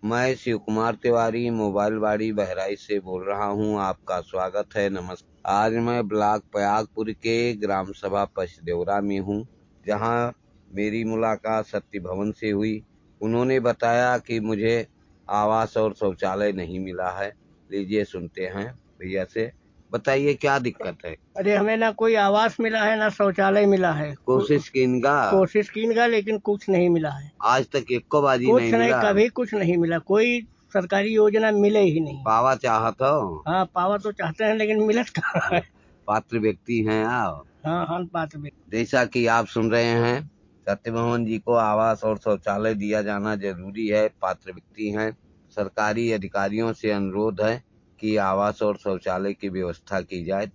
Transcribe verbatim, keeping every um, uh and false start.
मैं शिव कुमार तिवारी मोबाइल बाड़ी बहराइच से बोल रहा हूं। आपका स्वागत है। नमस्कार। आज मैं ब्लॉक पयागपुर के ग्राम सभा पचदेवरा में हूं, जहां मेरी मुलाकात सत्य भवन से हुई। उन्होंने बताया कि मुझे आवास और शौचालय नहीं मिला है। लीजिए सुनते हैं भैया से। बताइए क्या दिक्कत है। अरे हमें ना कोई आवास मिला है ना शौचालय मिला है। कोशिश की इनका कोशिश की इनका लेकिन कुछ नहीं मिला है। आज तक एको बाजी कुछ नहीं नहीं, मिला। कभी कुछ नहीं मिला। कोई सरकारी योजना मिले ही नहीं। पावा चाहत हो। हाँ, पावा तो चाहते हैं लेकिन मिलत कहाँ है। पात्र व्यक्ति हैं आप। हाँ हाँ, बात भी। जैसा कि आप सुन रहे हैं, सत्यमोहन जी को आवास और शौचालय दिया जाना जरूरी है। पात्र व्यक्ति हैं। सरकारी अधिकारियों से अनुरोध है कि आवास और शौचालय की व्यवस्था की जाए